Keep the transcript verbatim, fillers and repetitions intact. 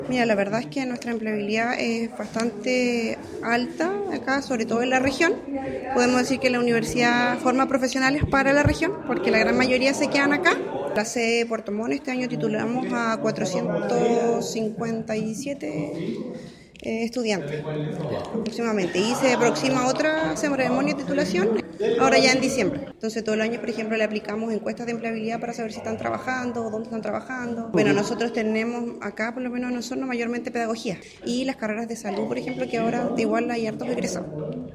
Mira, la verdad es que nuestra empleabilidad es bastante alta acá, sobre todo en la región. Podemos decir que la universidad forma profesionales para la región, porque la gran mayoría se quedan acá. La sede de Puerto Montt este año titulamos a cuatrocientos cincuenta y siete eh, estudiantes aproximadamente, y se aproxima otra ceremonia de titulación ahora ya en diciembre. Entonces todo el año, por ejemplo, le aplicamos encuestas de empleabilidad para saber si están trabajando o dónde están trabajando. Bueno, nosotros tenemos acá, por lo menos nosotros, mayormente pedagogía y las carreras de salud, por ejemplo, que ahora igual hay hartos egresados.